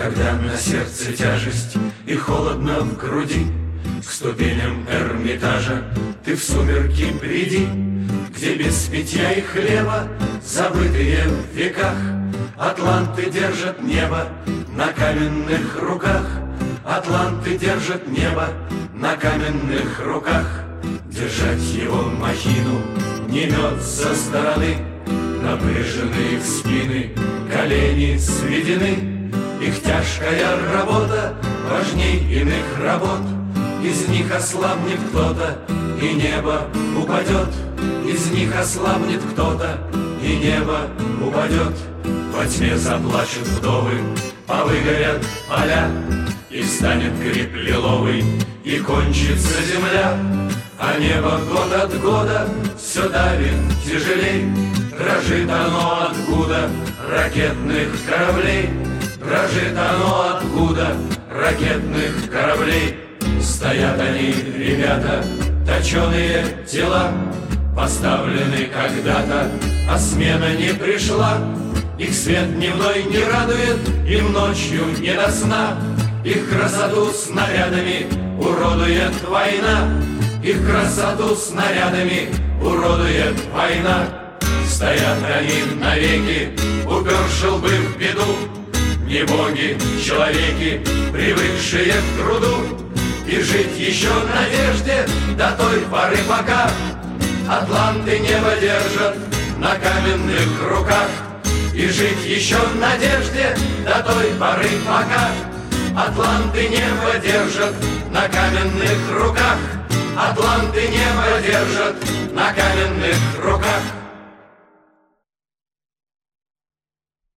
Когда на сердце тяжесть и холодно в груди, к ступеням Эрмитажа ты в сумерки приди, где без питья и хлеба, забытые в веках, атланты держат небо на каменных руках. Атланты держат небо на каменных руках. Держать его махину не мед со стороны, напряженные в спины колени сведены. Их тяжкая работа важней иных работ. Из них ослабнет кто-то, и небо упадет. Из них ослабнет кто-то, и небо упадет. Во тьме заплачут вдовы, повыгорят поля, и встанет гриб лиловый, и кончится земля. А небо год от года все давит тяжелей. Дрожит оно откуда ракетных кораблей. Дрожит оно откуда ракетных кораблей. Стоят они, ребята, точеные тела, поставлены когда-то, а смена не пришла. Их свет дневной не радует, им ночью не до сна. Их красоту снарядами уродует война. Их красоту снарядами уродует война. Стоят они навеки, уперши лбы в беду. Не боги, человеки, привыкшие к труду. И жить еще в надежде до той поры, пока атланты небо держат на каменных руках. И жить еще в надежде до той поры, пока атланты небо держат на каменных руках. Атланты небо держат на каменных руках.